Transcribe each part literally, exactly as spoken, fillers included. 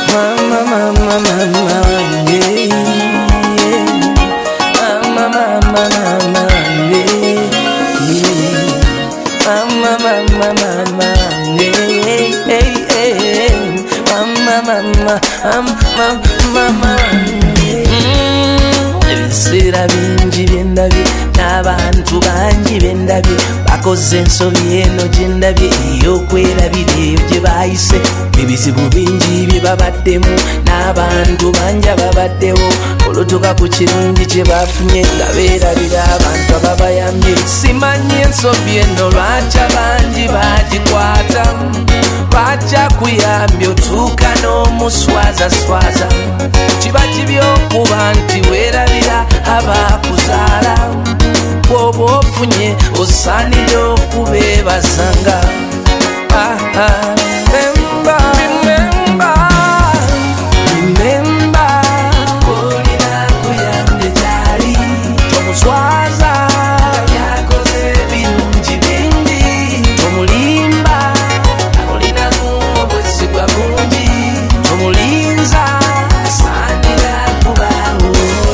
mama mama mama yeah. Mama mama mama yeah. Mama mama mama yeah. Mama mama mama ebiseera bingi byendabye n'abantu bangi bendabye bakoze ensobi eno gyendabye ey'okwerabira ebyo gye baayise ebizibu bingi bye babaddemu n'abantu bangi ababaddewo olutuka ku kirungi kye bafunye nga beerabira abantu ababayambye simanyi ensobi eno lwaki abangi bagikwata lwaki kuyambye otuuka n'omuswazaswaza kiba kibi okuba nti weerabira abakuzaala bw'oba ofunye osaanira okubeebazanga. Remember, remember, remember, olina kuyambye gyali tomuswaza yakoze ebirungi bingi tomulimba olina kumubwesigwa bungi tomulinza asaanira kubaawo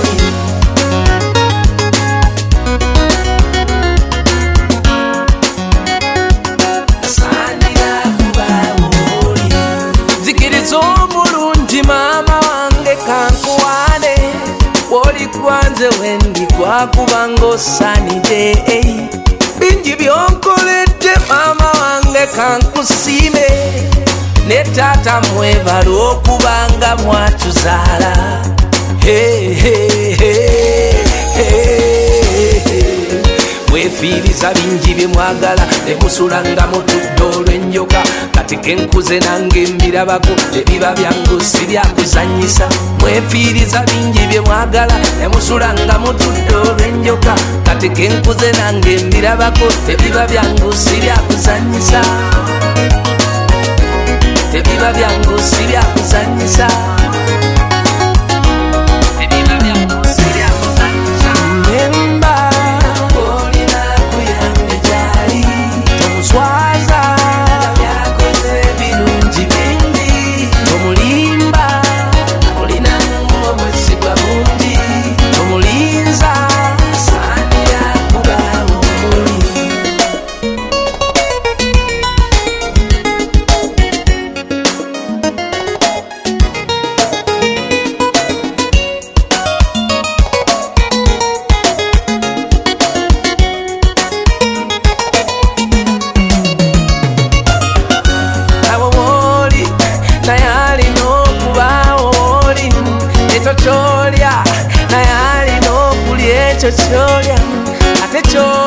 mama wange kankuwane woli kwanze wendi kwakubanga osanide bingi byonkoledde mama wange kankusiime ne taata mwebala okubanga mwatuzaala hey, hey, hey, hey. Mwefiiriza bingi bye mwagala ne musulanga mutudde olw'enjoka kati kenkuze nange mbirabako tebiba byangu si byakuzanyisa mwefiiriza bingi bye mwagala ne musulanga mutudde olw'enjoka kati kenkuze nange mbirabako tebiba byangu si byakuzanyisa tebiba byangu si byakuzanyisa Cholya, naye alina okulya ekyo kyolya ate kyo